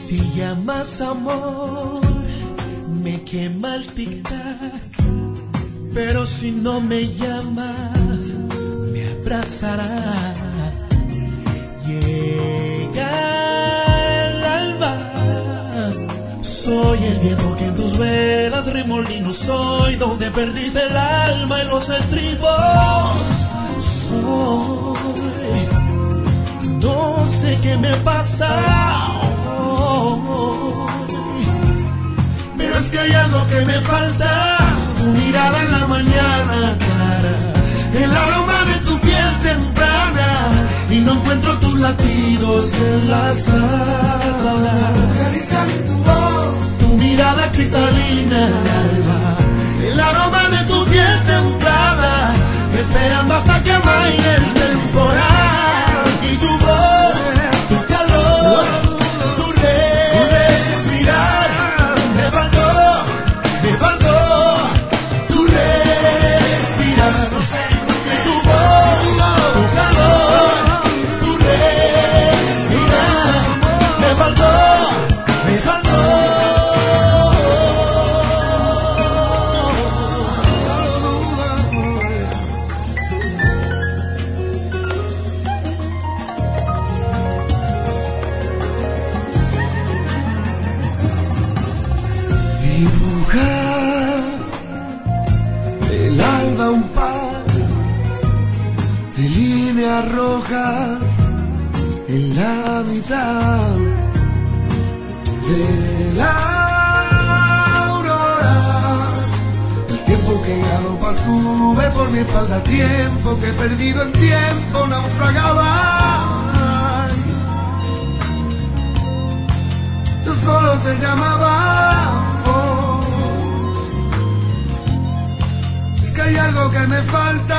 Si llamas amor, me quema el tic-tac. Pero si no me llamas, me abrazará. Llega el alba. Soy el viento que en tus velas remolino. Soy donde perdiste el alma en los estribos. Soy, no sé qué me pasa hoy, pero es que hay algo que me falta. Tu mirada en la mañana clara, el aroma de tu piel temprana, y no encuentro tus latidos en la sala. Tu mirada cristalina al alba, el aroma de tu piel templada, esperando hasta que amaine el temporal. Y tu voz, tu calor, tu respirar, me faltó tu respirar. Y tu voz, tu calor, tu respirar, me faltó. Dibujar el alba un par de líneas rojas en la mitad de la aurora. El tiempo que galopa sube por mi espalda, tiempo que perdido en tiempo naufragaba. Yo solo te llamaba. Hay algo que me falta.